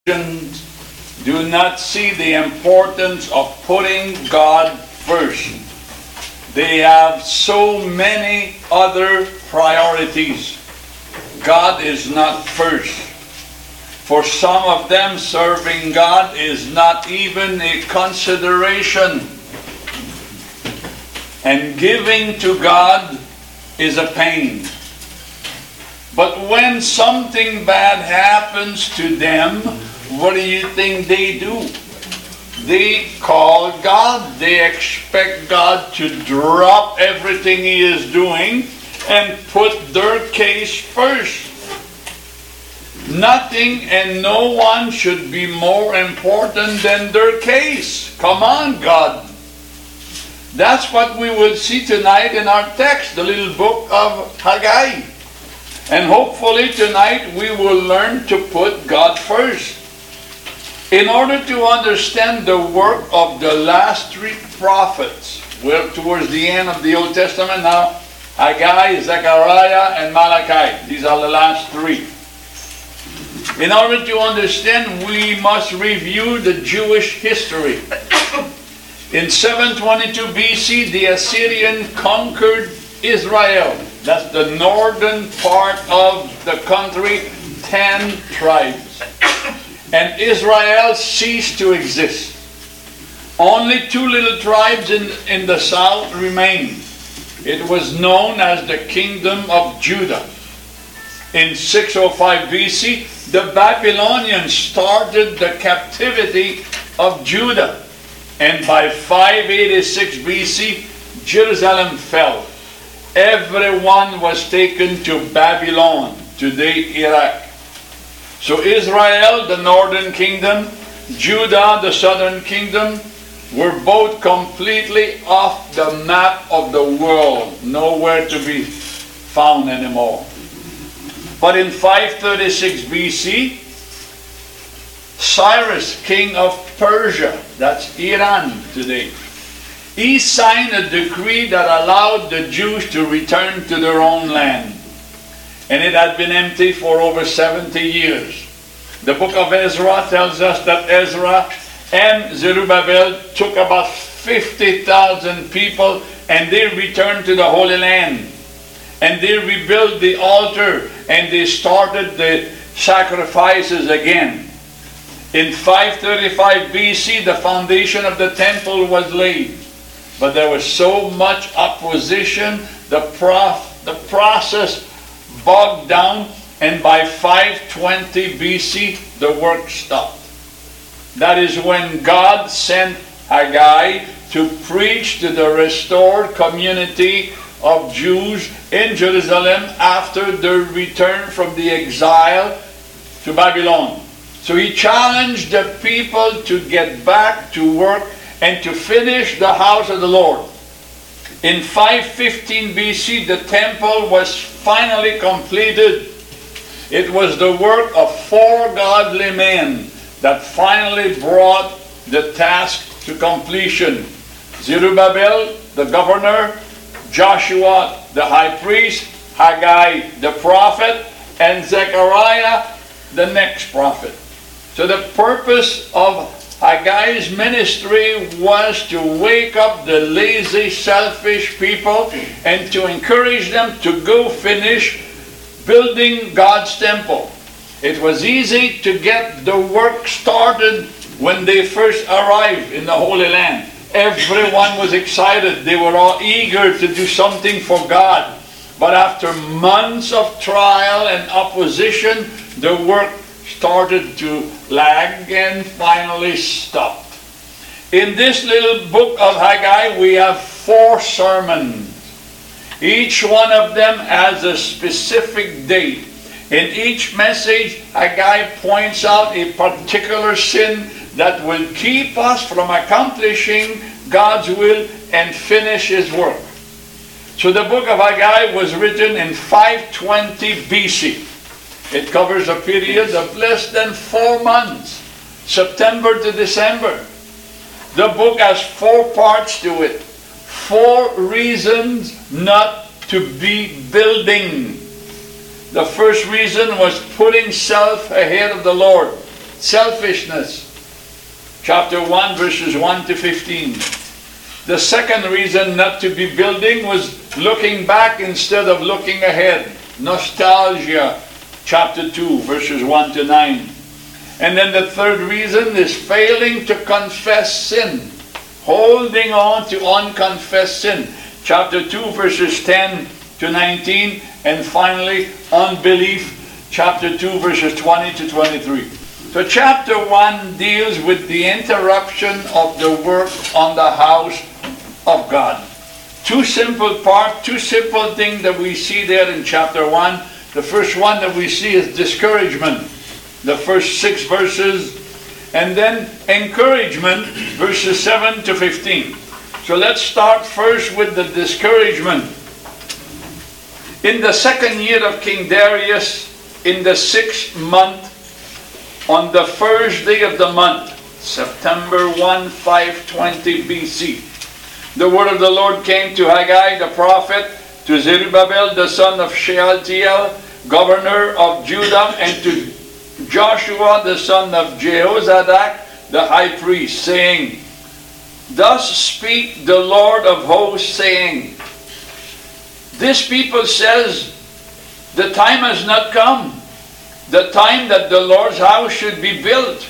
do not see the importance of putting God first. They have so many other priorities. God is not first. For some of them, serving God is not even a consideration. And giving to God is a pain. But when something bad happens to them, what do you think they do? They call God. They expect God to drop everything He is doing and put their case first. Nothing and no one should be more important than their case. Come on, God. That's what we will see tonight in our text, the little book of Haggai. And hopefully tonight we will learn to put God first. In order to understand the work of the last three prophets, we're towards the end of the Old Testament now, Haggai, Zechariah, and Malachi. These are the last three. In order to understand, we must review the Jewish history. In 722 BC, the Assyrian conquered Israel. That's the northern part of the country, 10 tribes. And Israel ceased to exist. Only two little tribes in the south remained. It was known as the Kingdom of Judah. In 605 BC, the Babylonians started the captivity of Judah. And by 586 BC, Jerusalem fell. Everyone was taken to Babylon, today Iraq. So Israel, the northern kingdom, Judah, the southern kingdom, were both completely off the map of the world, nowhere to be found anymore. But in 536 BC, Cyrus, king of Persia, that's Iran today, he signed a decree that allowed the Jews to return to their own land. And it had been empty for over 70 years. The book of Ezra tells us that Ezra and Zerubbabel took about 50,000 people and they returned to the Holy Land. And they rebuilt the altar and they started the sacrifices again. In 535 BC, the foundation of the temple was laid. But there was so much opposition, the process bogged down, and by 520 BC, the work stopped. That is when God sent Haggai to preach to the restored community of Jews in Jerusalem after their return from the exile to Babylon. So he challenged the people to get back to work and to finish the house of the Lord. In 515 BC, the temple was finally completed. It was the work of 4 godly men that finally brought the task to completion. Zerubbabel, the governor, Joshua, the high priest, Haggai, the prophet, and Zechariah, the next prophet. So the purpose of Haggai's ministry was to wake up the lazy, selfish people and to encourage them to go finish building God's temple. It was easy to get the work started when they first arrived in the Holy Land. Everyone was excited. They were all eager to do something for God. But after months of trial and opposition, the work started to lag and finally stopped. In this little book of Haggai, we have 4 sermons. Each one of them has a specific date. In each message, Haggai points out a particular sin that will keep us from accomplishing God's will and finish His work. So the book of Haggai was written in 520 BC. It covers a period of less than 4 months, September to December. The book has 4 parts to it. 4 reasons not to be building. The first reason was putting self ahead of the Lord. selfishness. Chapter 1, verses 1 to 15. The second reason not to be building was looking back instead of looking ahead. Nostalgia. Chapter 2, verses 1 to 9. And then the third reason is failing to confess sin. Holding on to unconfessed sin. Chapter 2, verses 10 to 19. And finally, unbelief. Chapter 2, verses 20 to 23. So chapter 1 deals with the interruption of the work on the house of God. Two simple things that we see there in chapter 1. The first one that we see is discouragement, the first 6 verses, and then encouragement, verses 7 to 15. So let's start first with the discouragement. In the second year of King Darius, in the 6th month, on the first day of the month, September 1, 520 BC, the word of the Lord came to Haggai the prophet, to Zerubbabel the son of Shealtiel, governor of Judah, and to Joshua the son of Jehozadak, the high priest, saying, Thus speak the Lord of hosts, saying, This people says, the time has not come, the time that the Lord's house should be built.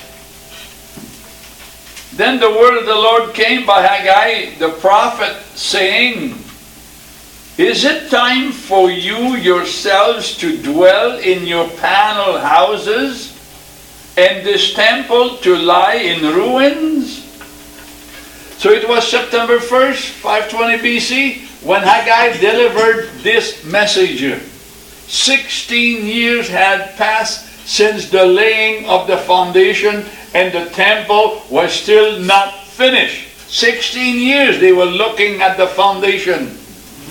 Then the word of the Lord came by Haggai the prophet, saying, Is it time for you yourselves to dwell in your panel houses, and this temple to lie in ruins? So it was September 1st, 520 BC, when Haggai delivered this message. 16 years had passed since the laying of the foundation, and the temple was still not finished. 16 years they were looking at the foundation.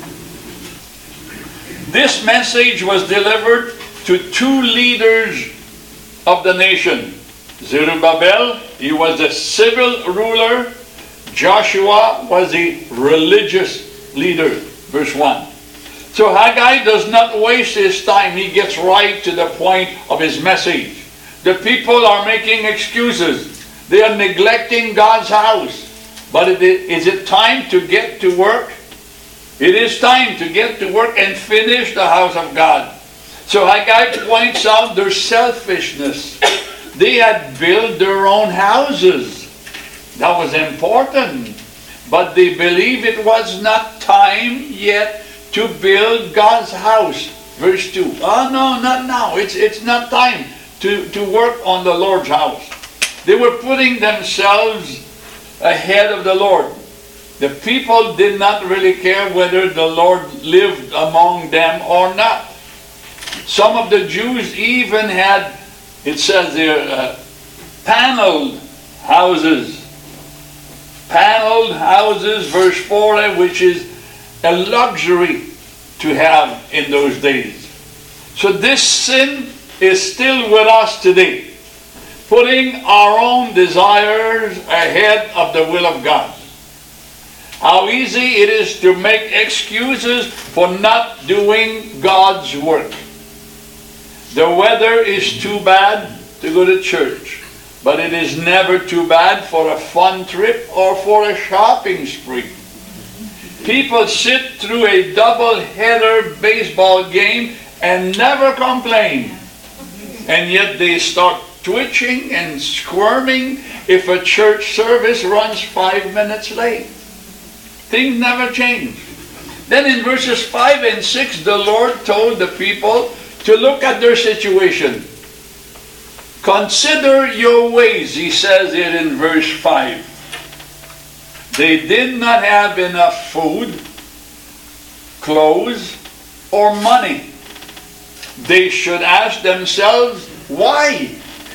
This message was delivered to 2 leaders of the nation. Zerubbabel, he was a civil ruler. Joshua was a religious leader. Verse 1. So Haggai does not waste his time. He gets right to the point of his message. The people are making excuses. They are neglecting God's house. But is it time to get to work? It is time to get to work and finish the house of God. So Haggai points out their selfishness. They had built their own houses. That was important. But they believe it was not time yet to build God's house. Verse 2. Oh no, not now. It's not time to work on the Lord's house. They were putting themselves ahead of the Lord. The people did not really care whether the Lord lived among them or not. Some of the Jews even had, it says there, paneled houses. Paneled houses, verse 4, which is a luxury to have in those days. So this sin is still with us today. Putting our own desires ahead of the will of God. How easy it is to make excuses for not doing God's work. The weather is too bad to go to church, but it is never too bad for a fun trip or for a shopping spree. People sit through a double-header baseball game and never complain. And yet they start twitching and squirming if a church service runs 5 minutes late. Things never change. Then in verses 5 and 6, the Lord told the people to look at their situation. Consider your ways, he says it in verse 5. They did not have enough food, clothes, or money. They should ask themselves, why?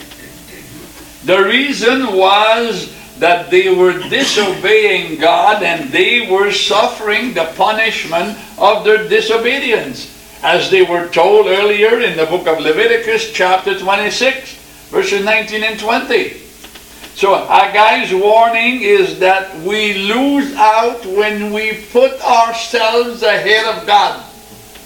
The reason was that they were disobeying God and they were suffering the punishment of their disobedience, as they were told earlier in the book of Leviticus chapter 26, verses 19 and 20. So Haggai's warning is that we lose out when we put ourselves ahead of God.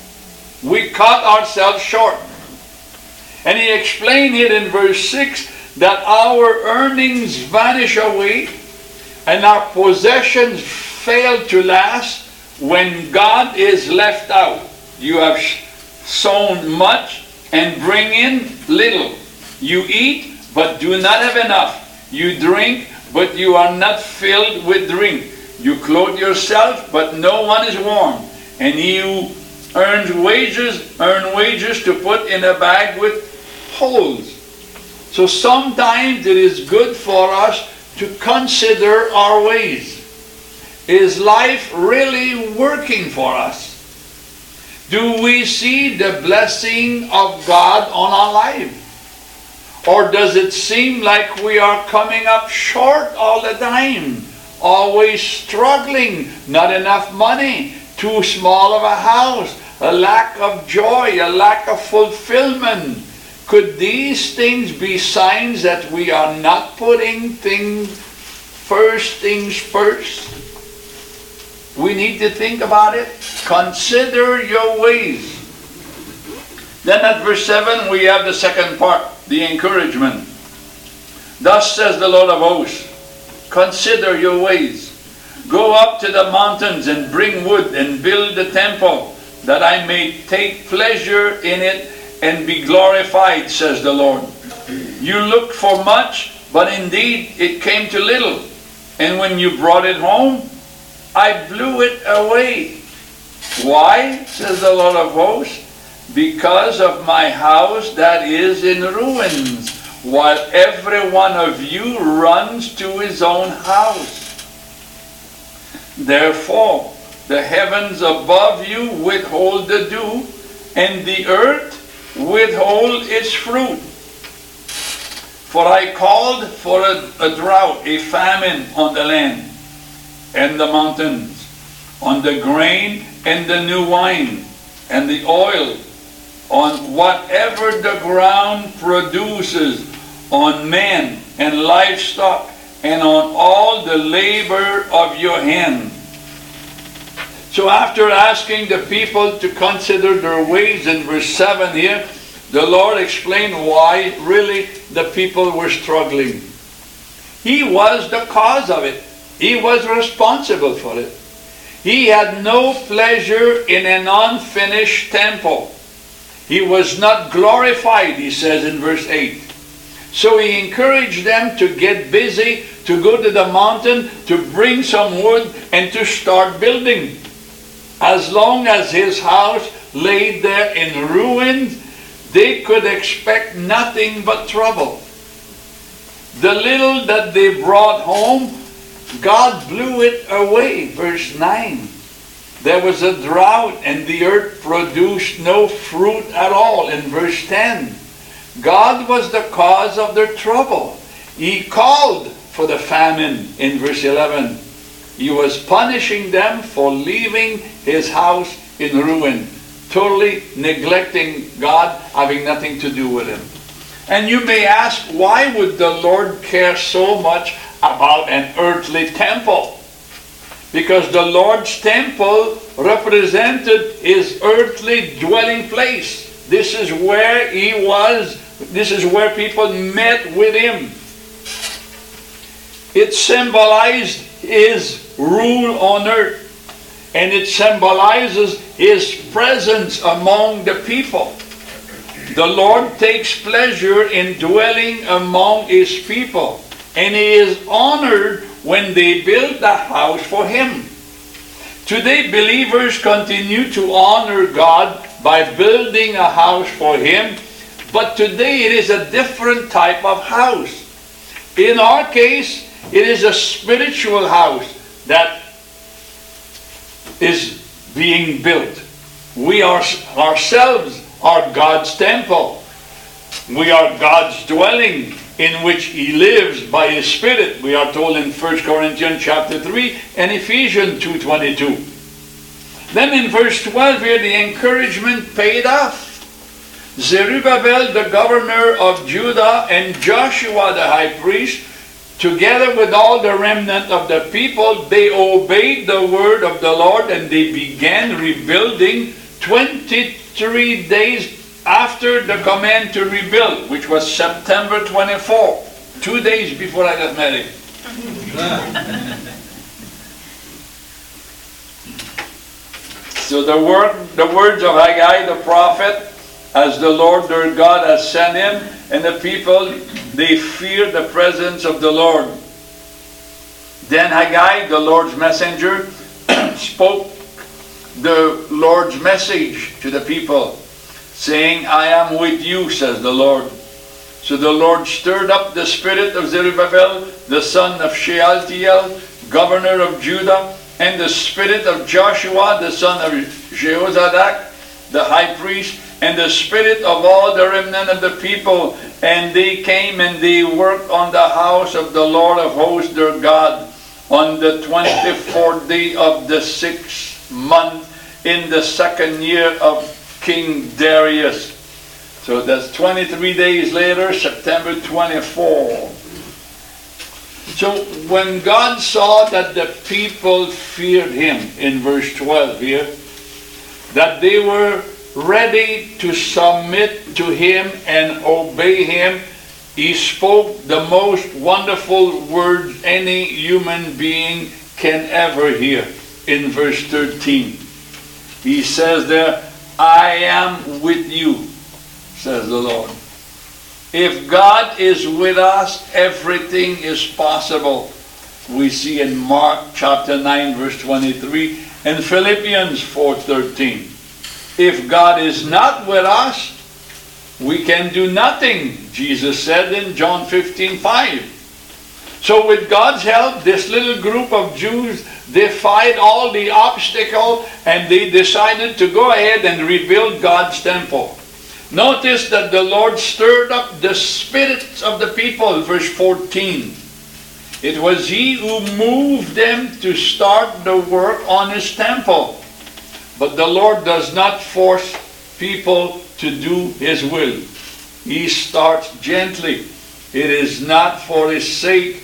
We cut ourselves short. And he explained it in verse 6 that our earnings vanish away and our possessions fail to last when God is left out. You have sown much and bring in little. You eat, but do not have enough. You drink, but you are not filled with drink. You clothe yourself, but no one is warm. And he who earn wages to put in a bag with holes. So sometimes it is good for us to consider our ways. Is life really working for us? Do we see the blessing of God on our life? Or does it seem like we are coming up short all the time? Always struggling, not enough money, too small of a house, a lack of joy, a lack of fulfillment. Could these things be signs that we are not putting things first? We need to think about it. Consider your ways. Then at verse 7 we have the second part, the encouragement. Thus says the Lord of hosts, consider your ways. Go up to the mountains and bring wood and build the temple, that I may take pleasure in it and be glorified, says the Lord. You looked for much, but indeed it came to little. And when you brought it home, I blew it away. Why, says the Lord of hosts? Because of my house that is in ruins, while every one of you runs to his own house. Therefore, the heavens above you withhold the dew, and the earth withhold its fruit. For I called for a drought, a famine on the land and the mountains, on the grain and the new wine, and the oil, on whatever the ground produces, on men and livestock, and on all the labor of your hand. So after asking the people to consider their ways in verse 7 here, the Lord explained why really the people were struggling. He was the cause of it. He was responsible for it. He had no pleasure in an unfinished temple. He was not glorified, he says in verse 8. So he encouraged them to get busy, to go to the mountain, to bring some wood, and to start building. As long as his house lay there in ruins, they could expect nothing but trouble. The little that they brought home, God blew it away. Verse 9. There was a drought and the earth produced no fruit at all. In verse 10. God was the cause of their trouble. He called for the famine in verse 11. He was punishing them for leaving his house in ruin, totally neglecting God, having nothing to do with him. And you may ask, why would the Lord care so much about an earthly temple? Because the Lord's temple represented his earthly dwelling place. This is where he was. This is where people met with him. It symbolized his rule on earth. And it symbolizes his presence among the people. The Lord takes pleasure in dwelling among his people. And he is honored when they build a house for him. Today, believers continue to honor God by building a house for him. But today it is a different type of house. In our case, it is a spiritual house that is being built. We ourselves are God's temple. We are God's dwelling in which he lives by his Spirit. We are told in 1 Corinthians chapter 3 and Ephesians 2:22. Then in verse 12 here, the encouragement paid off. Zerubbabel, the governor of Judah, and Joshua, the high priest, together with all the remnant of the people, they obeyed the word of the Lord, and they began rebuilding 23 days after the command to rebuild, which was September 24. 2 days before I got married. So the words of Haggai the prophet, as the Lord their God has sent him, and the people, they feared the presence of the Lord. Then Haggai, the Lord's messenger, spoke the Lord's message to the people, saying, I am with you, says the Lord. So the Lord stirred up the spirit of Zerubbabel, the son of Shealtiel, governor of Judah, and the spirit of Joshua, the son of Jehozadak, the high priest, and the spirit of all the remnant of the people. And they came and they worked on the house of the Lord of hosts their God on the 24th day of the 6th month in the 2nd year of King Darius. So that's 23 days later, September 24. So when God saw that the people feared him, in verse 12 here, that they were ready to submit to him and obey him, he spoke the most wonderful words any human being can ever hear. In verse 13, he says there, I am with you, says the Lord. If God is with us, everything is possible. We see in Mark chapter 9 verse 23 and Philippians 4:13. If God is not with us, we can do nothing, Jesus said in John 15:5. So with God's help, this little group of Jews defied all the obstacles and they decided to go ahead and rebuild God's temple. Notice that the Lord stirred up the spirits of the people, verse 14. It was he who moved them to start the work on his temple. But the Lord does not force people to do his will. He starts gently. It is not for his sake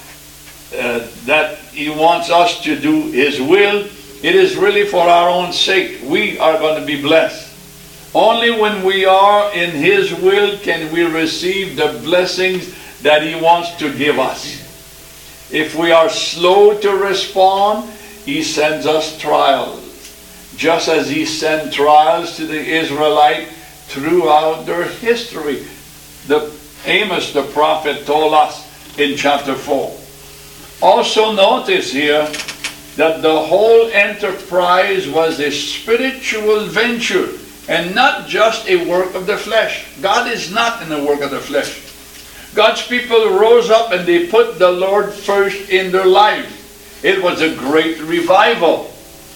that he wants us to do his will. It is really for our own sake. We are going to be blessed. Only when we are in his will can we receive the blessings that he wants to give us. If we are slow to respond, he sends us trials. Just as he sent trials to the Israelites throughout their history. Amos the prophet told us in chapter 4. Also notice here that the whole enterprise was a spiritual venture and not just a work of the flesh. God is not in the work of the flesh. God's people rose up and they put the Lord first in their lives. It was a great revival.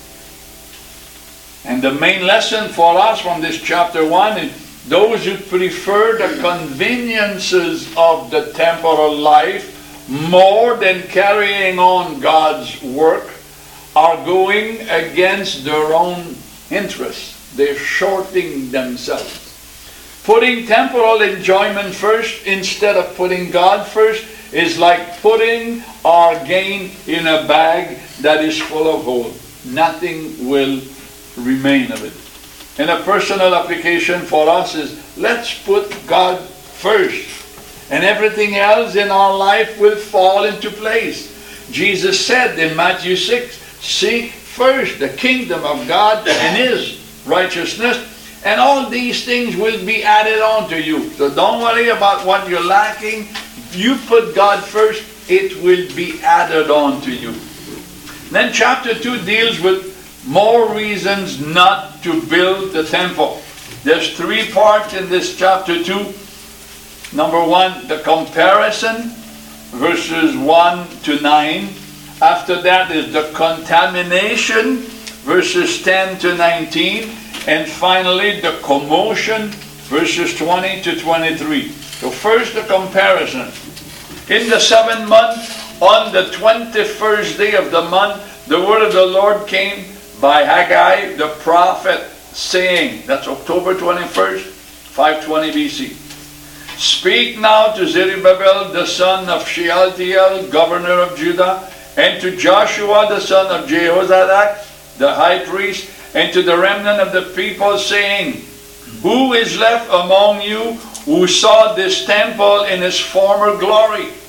And the main lesson for us from this chapter 1 is those who prefer the conveniences of the temporal life more than carrying on God's work are going against their own interests. They're shorting themselves. Putting temporal enjoyment first instead of putting God first is like putting our gain in a bag that is full of holes. Nothing will remain of it. And a personal application for us is, let's put God first, and everything else in our life will fall into place. Jesus said in Matthew 6, seek first the kingdom of God and his righteousness, and all these things will be added on to you. So don't worry about what you're lacking. You put God first, it will be added on to you. Then chapter 2 deals with more reasons not to build the temple. There's 3 parts in this chapter 2. Number 1, the comparison, verses 1 to 9. After that is the contamination, verses 10 to 19. And finally, the commotion, verses 20 to 23. So first, the comparison. In the 7th month, on the 21st day of the month, the word of the Lord came by Haggai the prophet, saying, that's October 21st, 520 BC. Speak now to Zerubbabel, the son of Shealtiel, governor of Judah, and to Joshua, the son of Jehozadak, the high priest, and to the remnant of the people, saying, who is left among you who saw this temple in its former glory?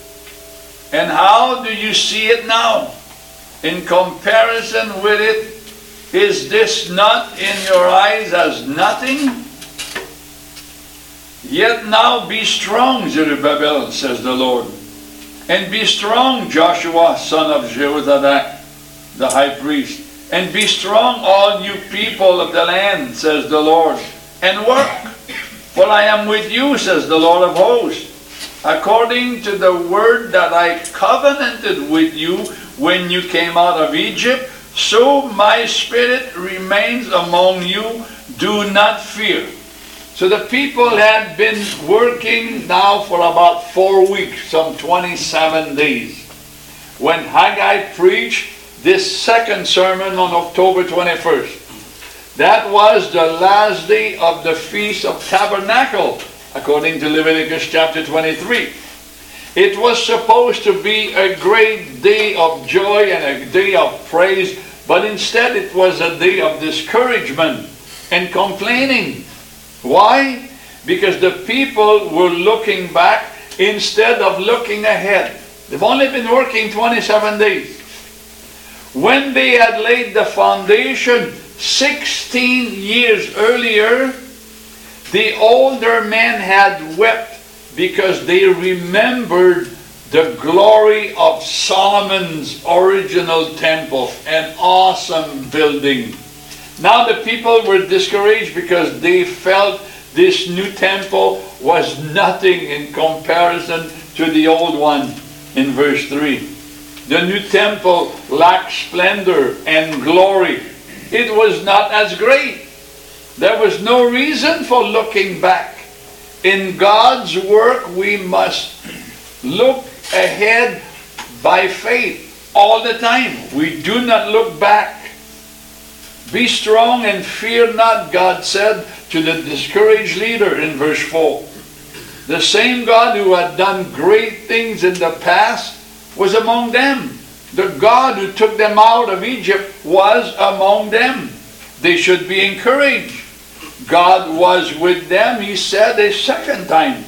And how do you see it now? In comparison with it, is this not in your eyes as nothing? Yet now be strong, Zerubbabel, says the Lord. And be strong, Joshua, son of Jehozadak, the high priest. And be strong, all you people of the land, says the Lord, and work. For I am with you, says the Lord of hosts, according to the word that I covenanted with you when you came out of Egypt, so my spirit remains among you. Do not fear. So the people had been working now for about 4 weeks, some 27 days, when Haggai preached this second sermon on October 21st. That was the last day of the Feast of Tabernacle, according to Leviticus chapter 23. It was supposed to be a great day of joy and a day of praise, but instead it was a day of discouragement and complaining. Why? Because the people were looking back instead of looking ahead. They've only been working 27 days. When they had laid the foundation 16 years earlier, the older men had wept because they remembered the glory of Solomon's original temple, an awesome building. Now the people were discouraged because they felt this new temple was nothing in comparison to the old one in verse 3. The new temple lacked splendor and glory. It was not as great. There was no reason for looking back. In God's work, we must look ahead by faith all the time. We do not look back. Be strong and fear not, God said to the discouraged leader in verse 4. The same God who had done great things in the past was among them. The God who took them out of Egypt was among them. They should be encouraged. God was with them, he said a second time.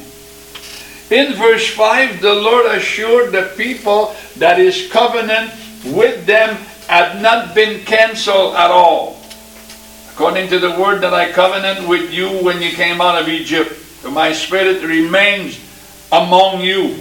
In verse 5, the Lord assured the people that his covenant with them had not been canceled at all. According to the word that I covenant with you when you came out of Egypt, my spirit remains among you.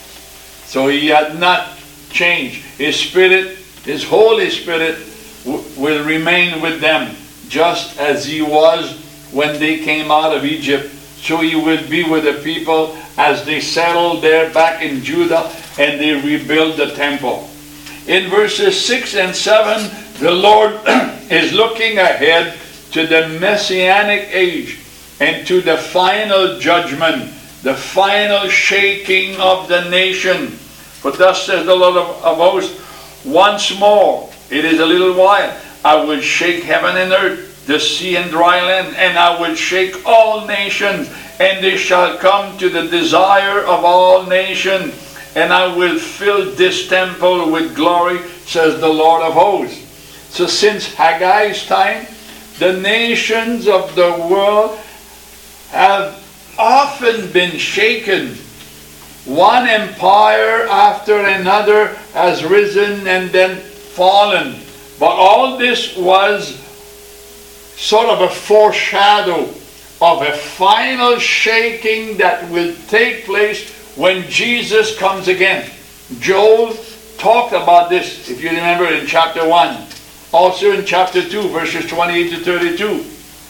So he had not changed. His spirit, his Holy Spirit will remain with them, just as he was when they came out of Egypt. So he will be with the people as they settle there back in Judah and they rebuild the temple. In verses 6 and 7, the Lord is looking ahead to the Messianic age and to the final judgment, the final shaking of the nation. For thus says the Lord of hosts, once more, it is a little while, I will shake heaven and earth, the sea and dry land, and I will shake all nations, and they shall come to the desire of all nations, and I will fill this temple with glory, says the Lord of hosts. So since Haggai's time, the nations of the world have often been shaken. One empire after another has risen and then fallen. But all this was sort of a foreshadow of a final shaking that will take place when Jesus comes again. Joel talked about this, if you remember, in chapter 1. Also in chapter 2, verses 28 to 32.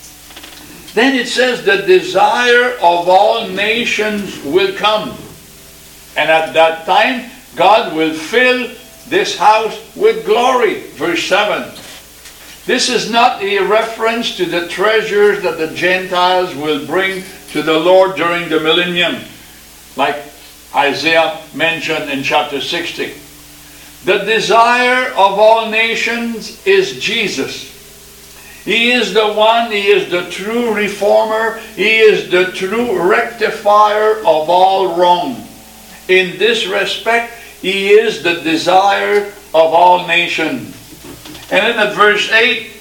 Then it says, the desire of all nations will come. And at that time, God will fill this house with glory. Verse 7. This is not a reference to the treasures that the Gentiles will bring to the Lord during the millennium, like Isaiah mentioned in chapter 60. The desire of all nations is Jesus. He is the one, he is the true reformer, he is the true rectifier of all wrong. In this respect, he is the desire of all nations. And then at verse 8,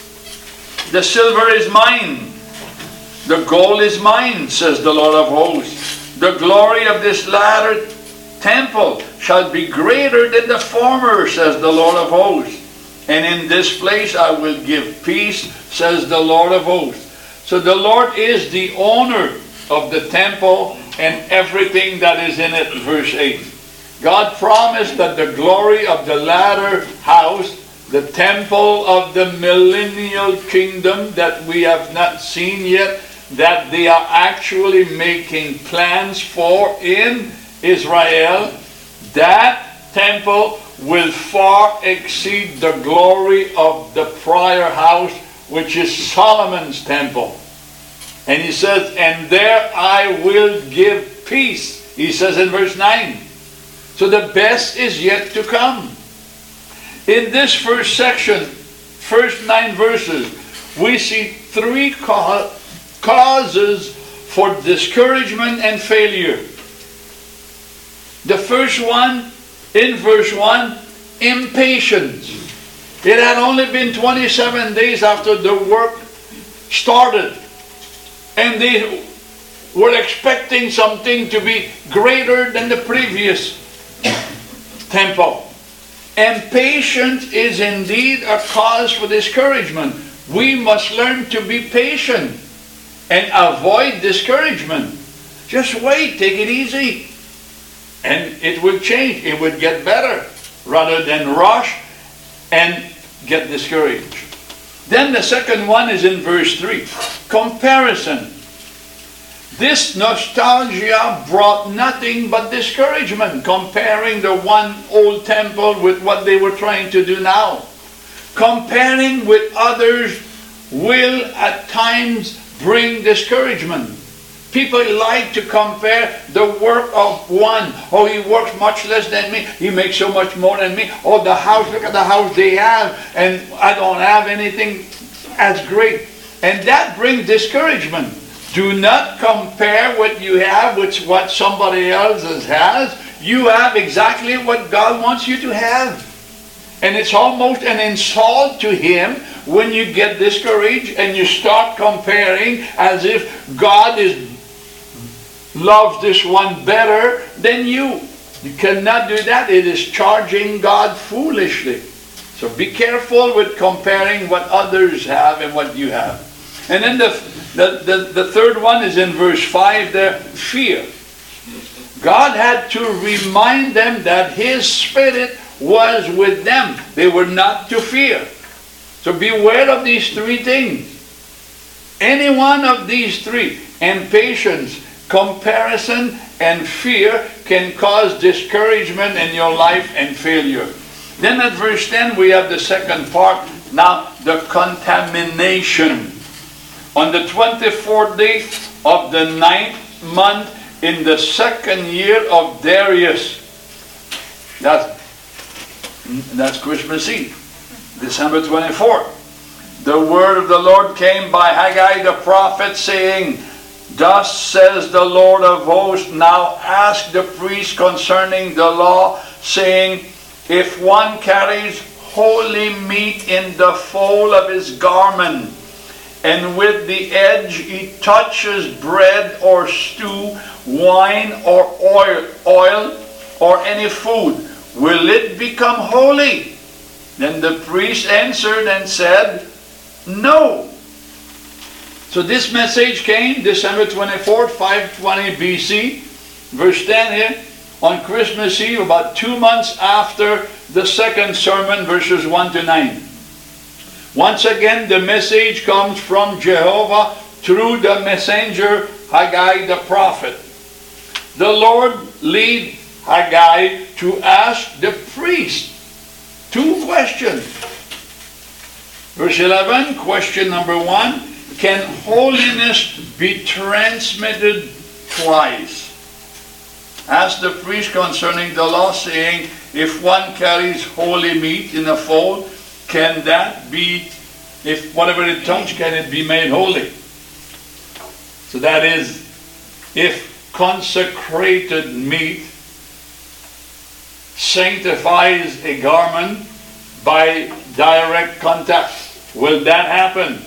the silver is mine, the gold is mine, says the Lord of hosts. The glory of this latter temple shall be greater than the former, says the Lord of hosts. And in this place I will give peace, says the Lord of hosts. So the Lord is the owner of the temple and everything that is in it, verse 8. God promised that the glory of the latter house, the temple of the millennial kingdom that we have not seen yet, that they are actually making plans for in Israel, that temple will far exceed the glory of the prior house, which is Solomon's temple. And he says, and there I will give peace, he says in verse 9. So the best is yet to come. In this first section, first 9 verses, we see 3 causes for discouragement and failure. The first one, in verse 1, impatience. It had only been 27 days after the work started, and they were expecting something to be greater than the previous temple. Impatience is indeed a cause for discouragement. We must learn to be patient and avoid discouragement. Just wait, take it easy, and it will change. It will get better rather than rush and get discouraged. Then the second one is in verse 3. Comparison. This nostalgia brought nothing but discouragement, comparing the one old temple with what they were trying to do now. Comparing with others will at times bring discouragement. People like to compare the work of one. Oh, he works much less than me. He makes so much more than me. Oh, the house, look at the house they have, and I don't have anything as great. And that brings discouragement. Do not compare what you have with what somebody else has. You have exactly what God wants you to have. And it's almost an insult to Him when you get discouraged and you start comparing as if God loves this one better than you. You cannot do that. It is charging God foolishly. So be careful with comparing what others have and what you have. And then the third one is in verse 5 there, fear. God had to remind them that His Spirit was with them. They were not to fear. So beware of these 3 things. Any one of these 3, impatience, comparison, and fear, can cause discouragement in your life and failure. Then at verse 10 we have the second part. Now the contamination. On the 24th day of the 9th month in the 2nd year of Darius, that's Christmas Eve, December 24th, the word of the Lord came by Haggai the prophet, saying, Thus says the Lord of hosts, now ask the priest concerning the law, saying, If one carries holy meat in the fold of his garment, and with the edge he touches bread or stew, wine or oil or any food, will it become holy? Then the priest answered and said, No. So this message came December 24th, 520 BC, verse 10 here, on Christmas Eve, about 2 months after the second sermon, verses 1 to 9. Once again, the message comes from Jehovah through the messenger Haggai the prophet. The Lord lead Haggai to ask the priest 2 questions. Verse 11, question number 1, can holiness be transmitted twice? Ask the priest concerning the law, saying, if one carries holy meat in a fold, can that be, if whatever it touches, can it be made holy? So that is, if consecrated meat sanctifies a garment by direct contact, will that happen?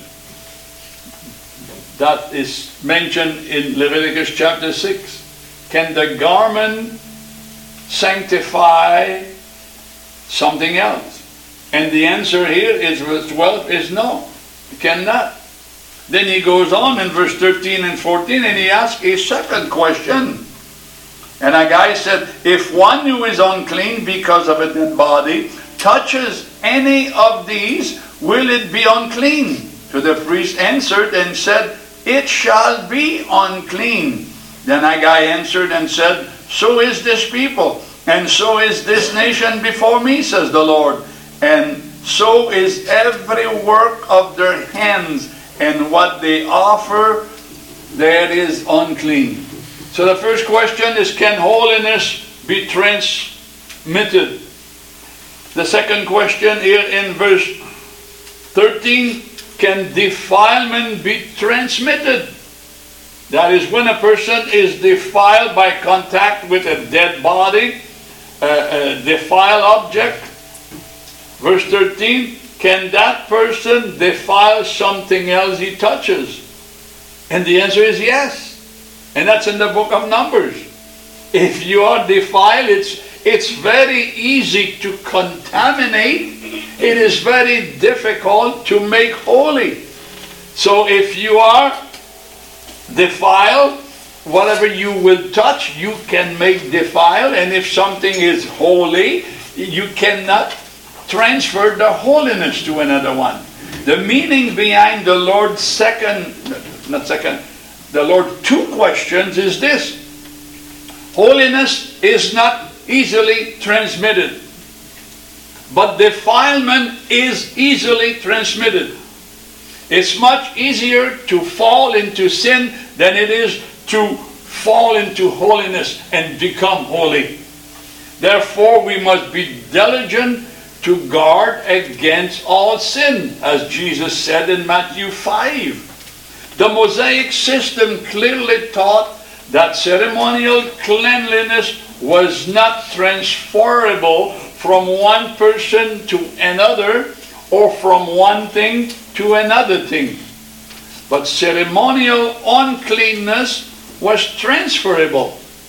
That is mentioned in Leviticus chapter 6. Can the garment sanctify something else? And the answer here is verse 12 is no. You cannot. Then he goes on in verse 13 and 14 and he asks a second question. And a guy said, if one who is unclean because of a dead body touches any of these, will it be unclean? So the priest answered and said, it shall be unclean. Then a guy answered and said, so is this people, and so is this nation before me, says the Lord. And so is every work of their hands, and what they offer, that is unclean. So the first question is, can holiness be transmitted? The second question here in verse 13, can defilement be transmitted? That is, when a person is defiled by contact with a dead body, a defiled object. Verse 13, can that person defile something else he touches? And the answer is yes. And that's in the book of Numbers. If you are defiled, it's very easy to contaminate. It is very difficult to make holy. So if you are defiled, whatever you will touch, you can make defiled. And if something is holy, you cannot transfer the holiness to another one. The meaning behind the Lord's the Lord's two questions is this. Holiness is not easily transmitted, but defilement is easily transmitted. It's much easier to fall into sin than it is to fall into holiness and become holy. Therefore, we must be diligent to guard against all sin, as Jesus said in Matthew 5. The Mosaic system clearly taught that ceremonial cleanliness was not transferable from one person to another or from one thing to another thing. But ceremonial uncleanness was transferable.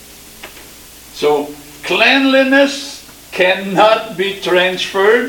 So cleanliness cannot be transferred.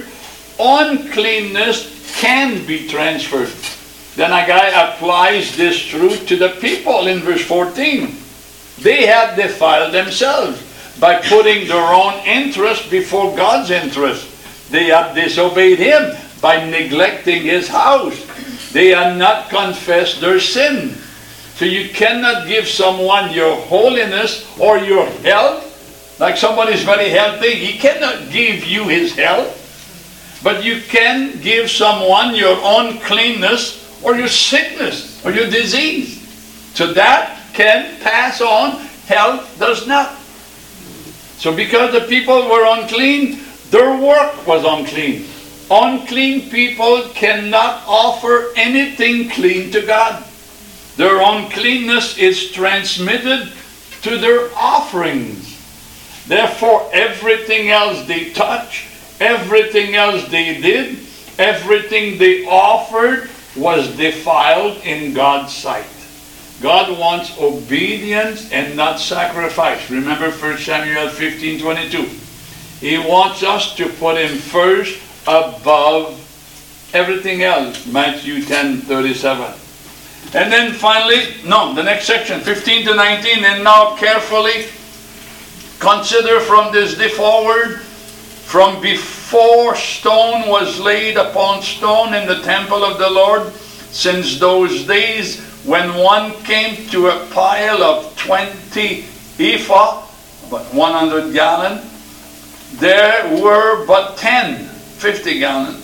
Uncleanness can be transferred. Then a guy applies this truth to the people in verse 14. They have defiled themselves by putting their own interest before God's interest. They have disobeyed Him by neglecting His house. They have not confessed their sin. So you cannot give someone your holiness or your health. Like someone is very healthy, he cannot give you his health. But you can give someone your uncleanness or your sickness or your disease. So that can pass on, health does not. So because the people were unclean, their work was unclean. Unclean people cannot offer anything clean to God. Their uncleanness is transmitted to their offerings. Therefore, everything else they touch, everything else they did, everything they offered was defiled in God's sight. God wants obedience and not sacrifice. Remember 1 Samuel 15:22. He wants us to put Him first above everything else. Matthew 10:37. And then finally, the next section, 15 to 19. And now carefully consider from this day forward, from before stone was laid upon stone in the temple of the Lord, since those days when one came to a pile of 20 ephah, about 100 gallon, there were but 50 gallon.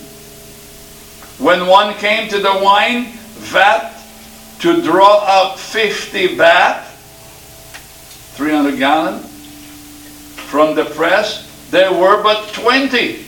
When one came to the wine vat to draw out 50 bath, 300 gallon, from the press, there were but 20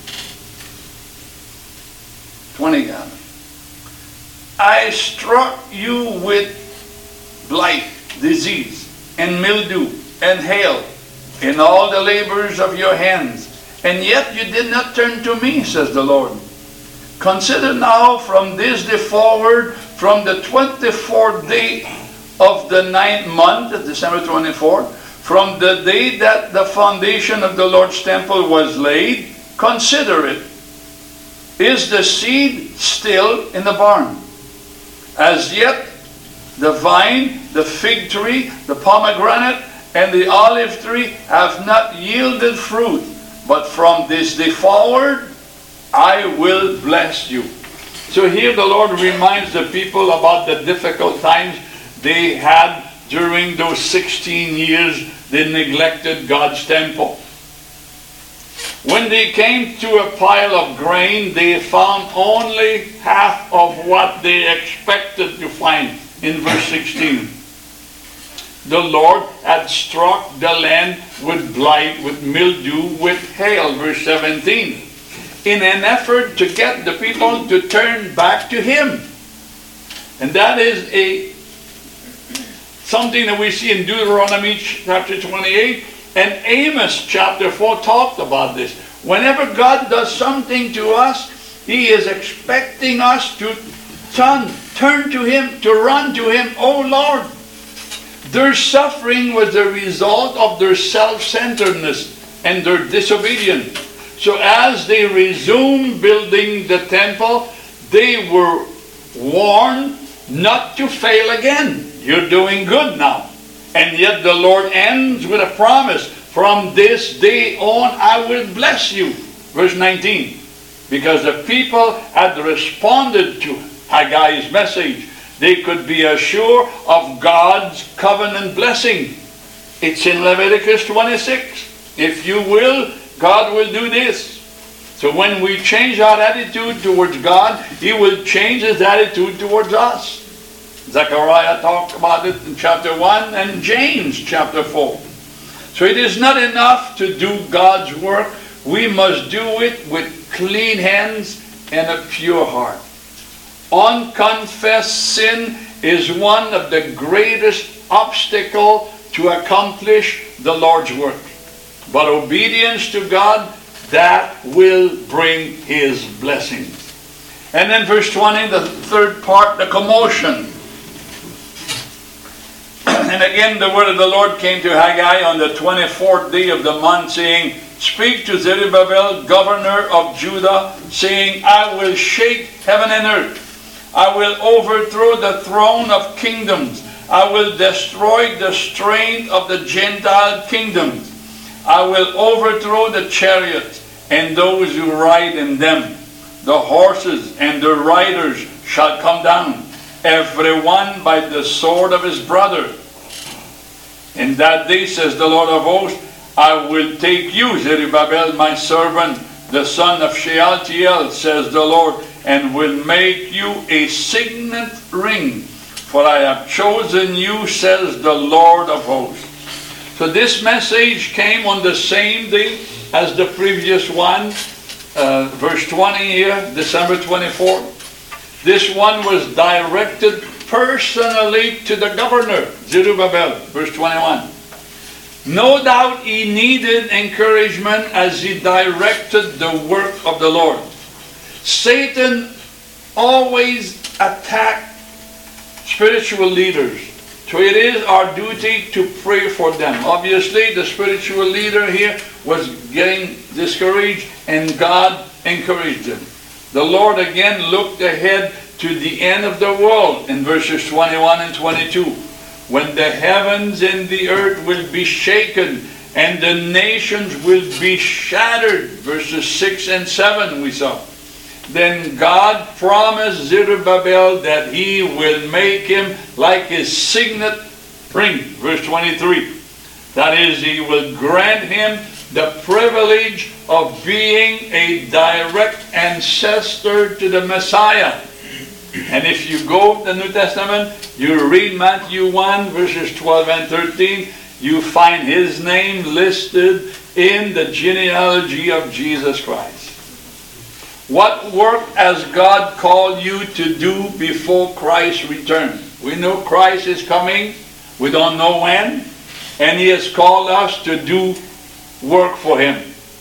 gallon. I struck you with blight, disease, and mildew, and hail, in all the labors of your hands, and yet you did not turn to me, says the Lord. Consider now from this day forward, from the 24th day of the 9th month, December 24th, From the day that the foundation of the Lord's temple was laid, consider it. Is the seed still in the barn? As yet, the vine, the fig tree, the pomegranate, and the olive tree have not yielded fruit. But from this day forward, I will bless you. So here the Lord reminds the people about the difficult times they had during those 16 years they neglected God's temple. When they came to a pile of grain, they found only half of what they expected to find in verse 16. The Lord had struck the land with blight, with mildew, with hail, verse 17, in an effort to get the people to turn back to Him. And that is something that we see in Deuteronomy chapter 28, and Amos chapter 4 talked about this. Whenever God does something to us, He is expecting us to turn to Him, to run to Him. Oh Lord! Their suffering was the result of their self-centeredness and their disobedience. So as they resumed building the temple, they were warned not to fail again. You're doing good now. And yet the Lord ends with a promise. From this day on, I will bless you. Verse 19. Because the people had responded to Haggai's message, they could be assured of God's covenant blessing. It's in Leviticus 26. If you will, God will do this. So when we change our attitude towards God, He will change His attitude towards us. Zechariah talked about it in chapter 1 and James chapter 4. So it is not enough to do God's work. We must do it with clean hands and a pure heart. Unconfessed sin is one of the greatest obstacles to accomplish the Lord's work. But obedience to God, that will bring His blessings. And then verse 20, the third part, the commotion. And again the word of the Lord came to Haggai on the 24th day of the month, saying, Speak to Zerubbabel, governor of Judah, saying, I will shake heaven and earth. I will overthrow the throne of kingdoms. I will destroy the strength of the Gentile kingdoms. I will overthrow the chariots and those who ride in them. The horses and the riders shall come down, every one by the sword of his brother. In that day, says the Lord of hosts, I will take you, Zerubbabel, my servant, the son of Shealtiel, says the Lord, and will make you a signet ring. For I have chosen you, says the Lord of hosts. So this message came on the same day as the previous one. Verse 20 here, December 24th. This one was directed personally to the governor, Zerubbabel, verse 21. No doubt he needed encouragement as he directed the work of the Lord. Satan always attacks spiritual leaders. So it is our duty to pray for them. Obviously, the spiritual leader here was getting discouraged, and God encouraged him. The Lord again looked ahead to the end of the world in verses 21 and 22. When the heavens and the earth will be shaken, and the nations will be shattered. Verses 6 and 7 we saw. Then God promised Zerubbabel that He will make him like his signet ring. Verse 23. That is, He will grant him the privilege of being a direct ancestor to the Messiah. And if you go to the New Testament, you read Matthew 1, verses 12 and 13, you find his name listed in the genealogy of Jesus Christ. What work has God called you to do before Christ's return? We know Christ is coming. We don't know when. And He has called us to do work for Him.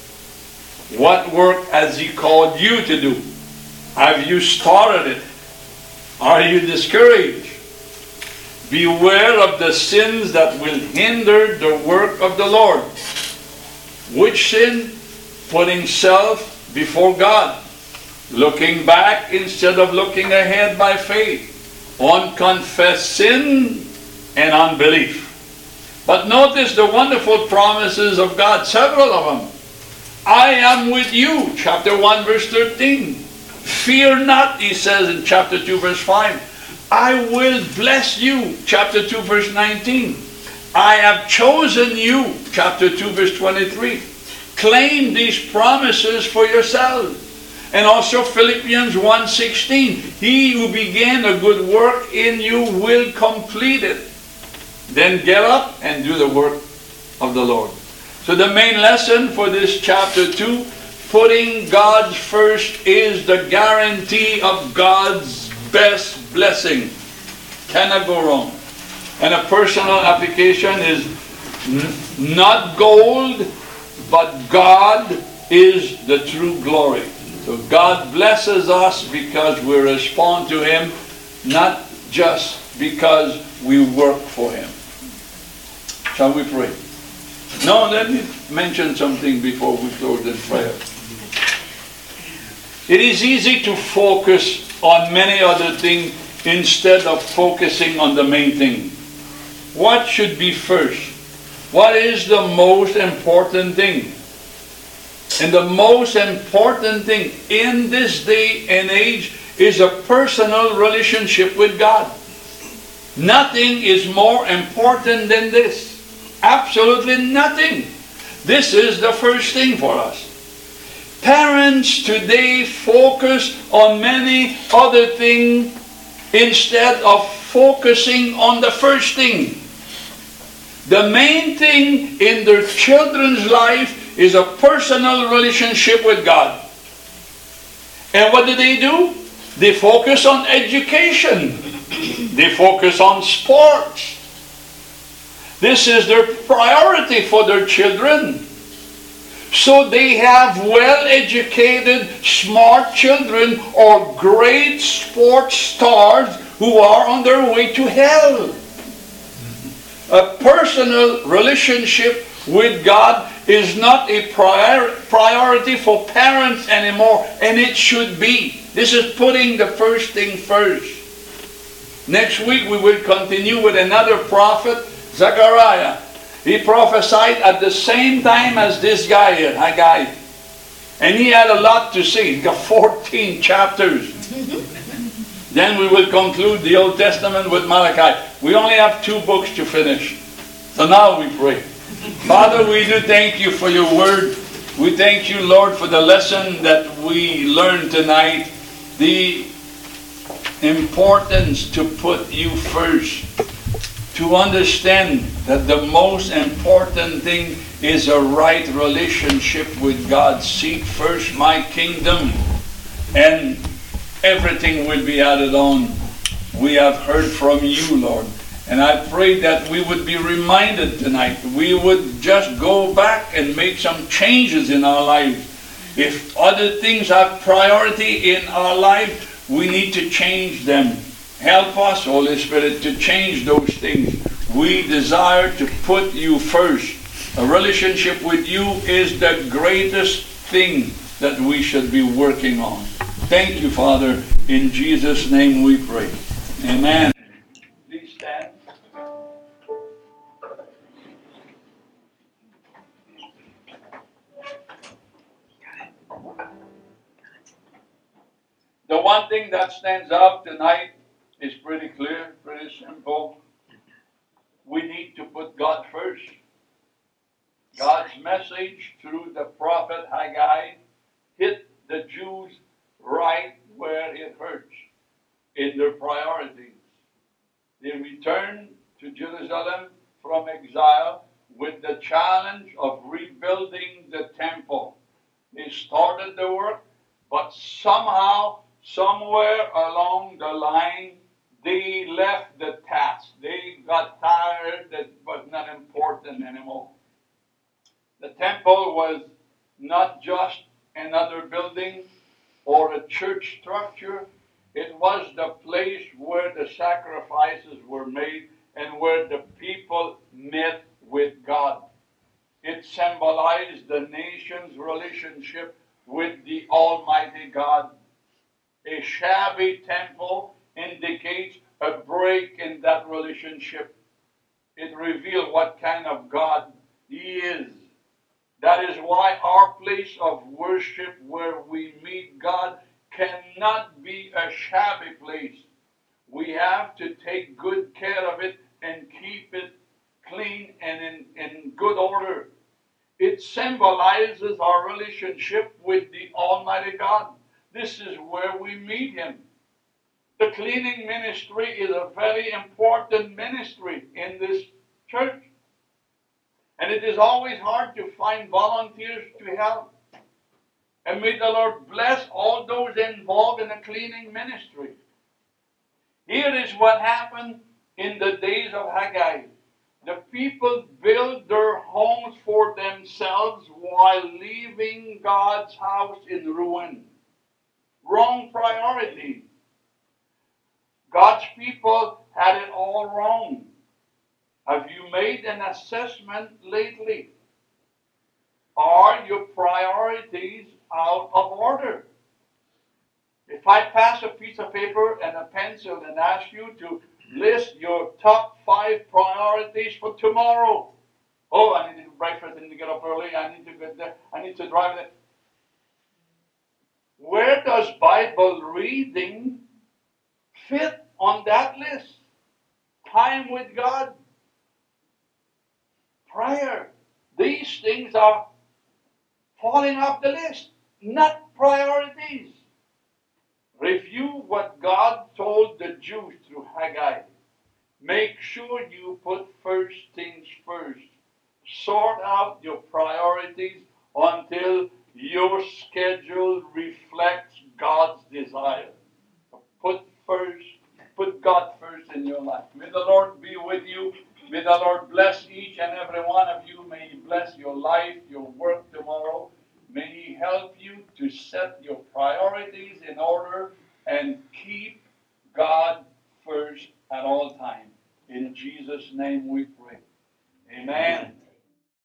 What work has He called you to do? Have you started it? Are you discouraged? Beware of the sins that will hinder the work of the Lord. Which sin? Putting self before God. Looking back instead of looking ahead by faith. Unconfessed sin and unbelief. But notice the wonderful promises of God, several of them. I am with you, chapter 1, verse 13. Fear not, he says in chapter 2, verse 5. I will bless you, chapter 2, verse 19. I have chosen you, chapter 2, verse 23. Claim these promises for yourselves. And also Philippians 1:16. He who began a good work in you will complete it. Then get up and do the work of the Lord. So the main lesson for this chapter 2, putting God first is the guarantee of God's best blessing. Cannot go wrong. And a personal application is not gold, but God is the true glory. So God blesses us because we respond to Him, not just because we work for Him. Shall we pray? No, let me mention something before we close in prayer. It is easy to focus on many other things instead of focusing on the main thing. What should be first? What is the most important thing? And the most important thing in this day and age is a personal relationship with God. Nothing is more important than this. Absolutely nothing. This is the first thing for us. Parents today focus on many other things instead of focusing on the first thing. The main thing in their children's life is a personal relationship with God. And what do? They focus on education. They focus on sports. This is their priority for their children. So they have well-educated, smart children or great sports stars who are on their way to hell. A personal relationship with God is not a priority for parents anymore, and it should be. This is putting the first thing first. Next week we will continue with another prophet, Zechariah. He prophesied at the same time as this guy here, Haggai. And he had a lot to say. He got 14 chapters. Then we will conclude the Old Testament with Malachi. We only have 2 books to finish. So now we pray. Father, we do thank you for your word. We thank you, Lord, for the lesson that we learned tonight. The importance to put you first. To understand that the most important thing is a right relationship with God. Seek first my kingdom, and everything will be added on. We have heard from you, Lord. And I pray that we would be reminded tonight. We would just go back and make some changes in our lives. If other things have priority in our life, we need to change them. Help us, Holy Spirit, to change those things. We desire to put you first. A relationship with you is the greatest thing that we should be working on. Thank you, Father. In Jesus' name we pray. Amen. Please stand. The one thing that stands out tonight is pretty clear, pretty simple. We need to put God first. God's message through the prophet Haggai hit the Jews right where it hurts, in their priorities. They returned to Jerusalem from exile with the challenge of rebuilding the temple. They started the work, but somehow, somewhere along the line, they left the task. They got tired. That was not important anymore. The temple was not just another building or a church structure. It was the place where the sacrifices were made and where the people met with God. It symbolized the nation's relationship with the Almighty God. A shabby temple indicates a break in that relationship. It reveals what kind of God He is. That is why our place of worship where we meet God cannot be a shabby place. We have to take good care of it and keep it clean and in good order. It symbolizes our relationship with the Almighty God. This is where we meet Him. The cleaning ministry is a very important ministry in this church. And it is always hard to find volunteers to help. And may the Lord bless all those involved in the cleaning ministry. Here is what happened in the days of Haggai. The people built their homes for themselves while leaving God's house in ruin. Wrong priority. God's people had it all wrong. Have you made an assessment lately? Are your priorities out of order? If I pass a piece of paper and a pencil and ask you to list your top 5 priorities for tomorrow. Oh, I need to do breakfast, I need to get up early, I need to get there, I need to drive there. Where does Bible reading fit on that list? Time with God, prayer. These things are falling off the list, not priorities. Review what God told the Jews through Haggai. Make sure you put first things first. Sort out your priorities until your schedule reflects God's desire. Put God first in your life. May the Lord be with you. May the Lord bless each and every one of you.